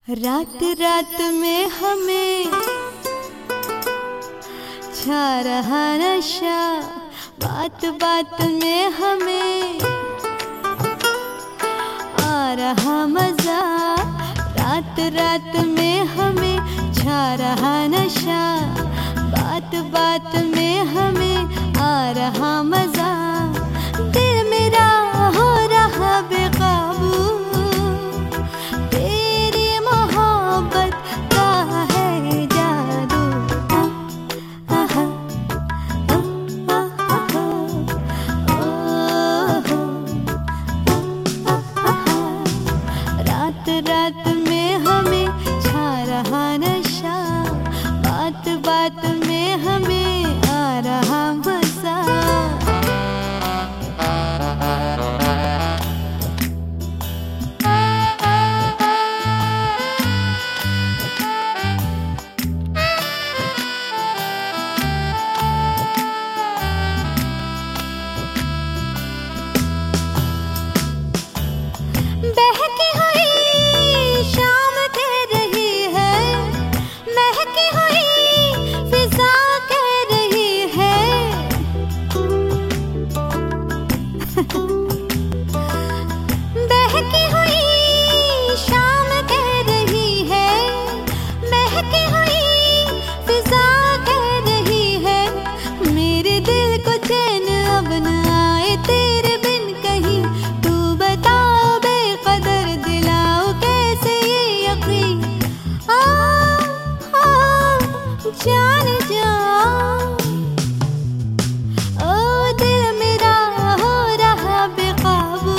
रात रात में हमें छा रहा नशा, बात बात में हमें आ रहा मजा। रात रात में हमें छा रहा नशा, बात बात में हमें आ रहा मजा। दिल मेरा हो रहा बेकाबू, रात में हमें छा रहा नशा, बात बात में हमें आ रहा मजा। बहकी हुई शाम कह रही है, महकी हुई फिजा कह रही है। बहकी हुई शाम कह रही है, महकी हुई फिजा कह रही है। मेरे दिल को चैन अब न आए तेरे बिन कहीं, तू बता बेकदर दिलाओ कैसे ये यकीन। जान जा ओ दिल मेरा हो रहा बेकाबू,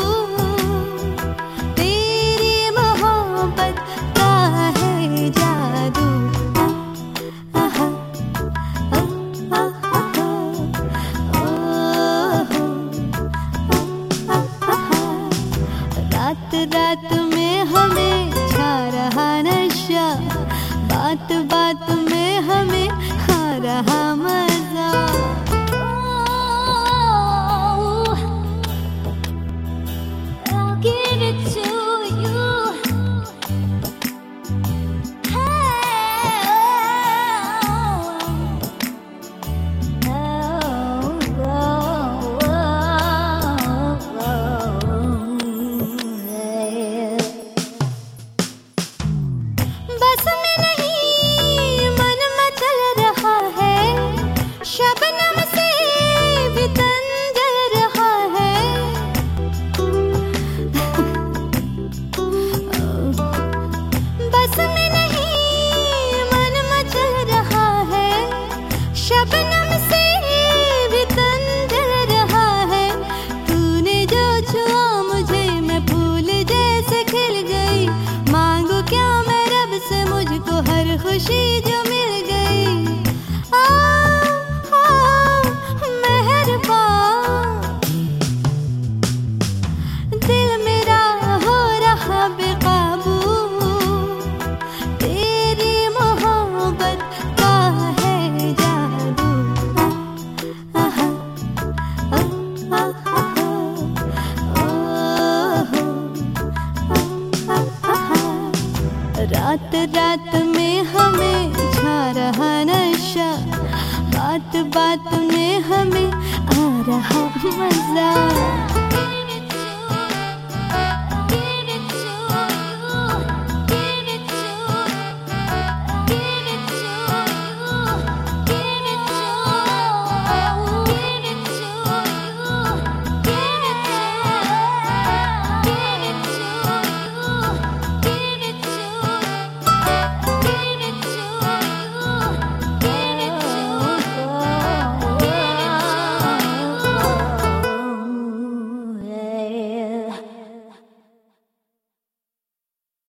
तेरी मोहब्बत का है जादू। रात रात में हमें छा रहा नशा, बात बात में हमें आ रहा मजा। I'll give it to you. बस में नहीं मन मचल रहा है, शबनम से भी तन जल रहा है। बस में नहीं मन मचल रहा है, शबनम से भी तन जल रहा है। तूने जो छुआ मुझे मैं फूल जैसे खिल गई, मांगू क्या मैं रब से मुझको हर खुशी जो मिल गई। मेहरबान दिल मेरा हो रहा बेकाबू, तेरी मोहब्बत का है जादू। रात रात में हमें छा रहा नशा, बात बात में हमें आ रहा मजा।